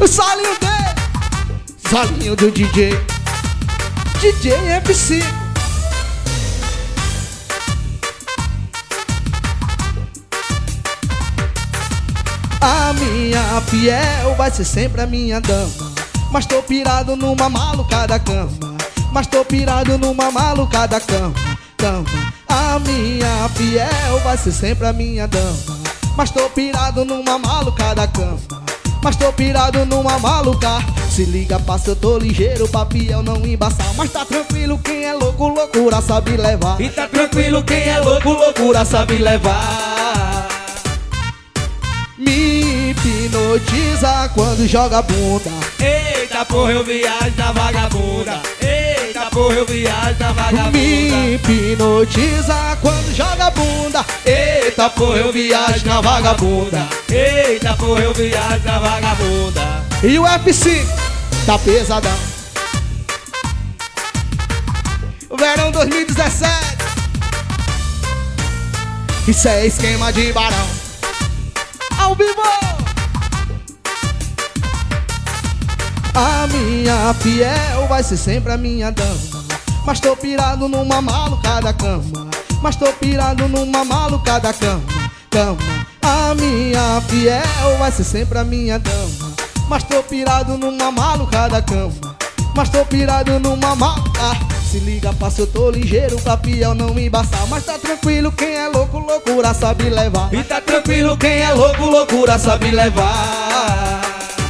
O solinho dele, solinho do DJ MC. A minha fiel vai ser sempre a minha dama, mas tô pirado numa malucada cama. Mas tô pirado numa malucada cama. A minha fiel vai ser sempre a minha dama, mas tô pirado numa malucada cama. Mas tô pirado numa maluca. Se liga, passa, eu tô ligeiro pra fiel não embaçar. Mas tá tranquilo, quem é louco, loucura sabe levar. E tá tranquilo, quem é louco, loucura sabe levar. Me hipnotiza quando joga bunda. Eita porra, eu viajo na vagabunda. Eita porra, eu viajo na vagabunda. Me hipnotiza quando joga bunda. Eita porra, eu viajo na vagabunda. Eita porra, eu viajo na vagabunda. E o F5 tá pesadão. O verão 2017. Isso é esquema de barão. Ao vivo. A minha fiel vai ser sempre a minha dama, mas tô pirado numa malucada cama. Mas tô pirado numa malucada cama. A minha fiel vai ser sempre a minha dama, mas tô pirado numa malucada cama. Mas tô pirado numa maluca. Se liga, passa, eu tô ligeiro pra fiel não me embaçar. Mas tá tranquilo, quem é louco, loucura sabe levar. E tá tranquilo, quem é louco, loucura sabe levar.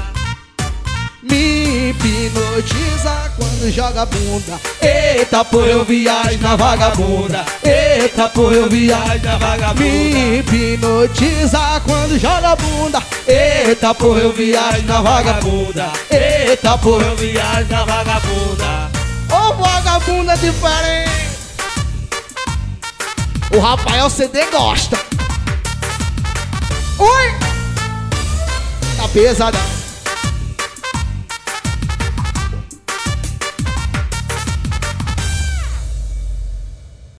Me hipnotiza quando joga bunda. Eita porra, eu viajo na vagabunda. Eita porra, eu viajo na vagabunda. Me hipnotiza quando joga bunda. Eita porra, eu viajo na vagabunda. Eita porra, eu viajo na vagabunda. Ô vagabunda diferente. O Rafael CD gosta. Ui! Tá pesadão.